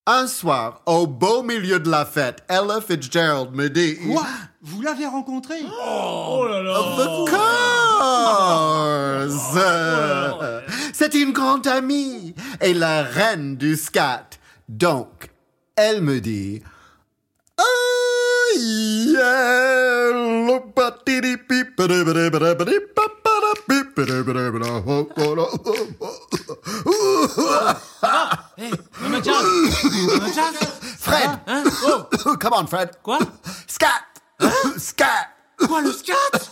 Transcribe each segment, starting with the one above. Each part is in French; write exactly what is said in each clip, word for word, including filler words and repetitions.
Un soir, au beau milieu de la fête, Ella Fitzgerald me dit... Quoi? Vous l'avez rencontré? Oh, oh là là. Of course! Oh. C'est une grande amie et la reine du scat. Donc, elle me dit... Oh, yeah! Hey, Mama Jazz. Mama Jazz. Fred! Hein? Oh. Come on, Fred! Quoi? Scat! Scat! Quoi, le scat?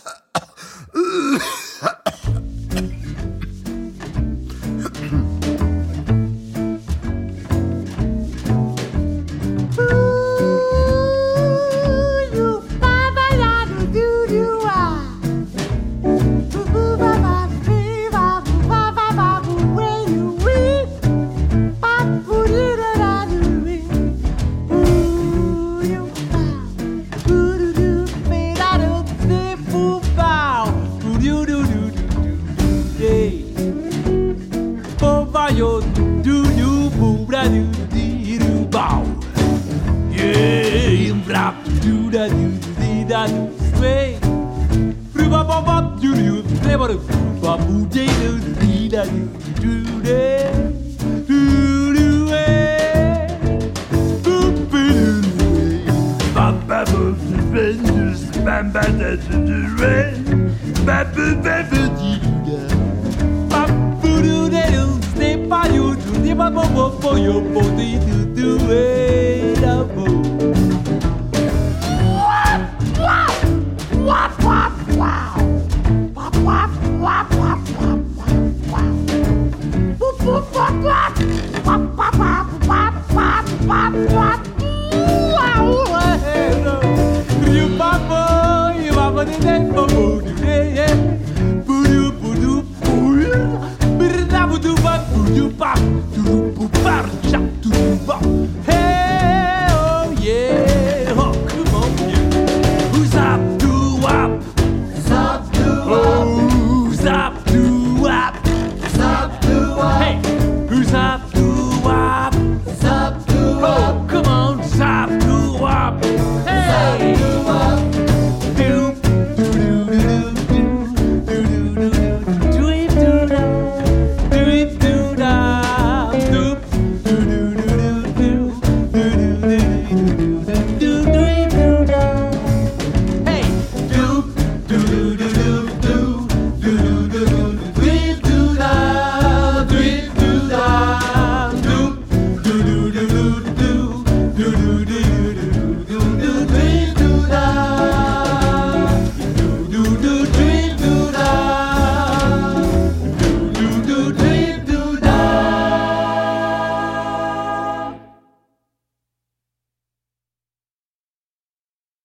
Pop, pop, pop, pop, pop, pop, pop, pop, pop, pop.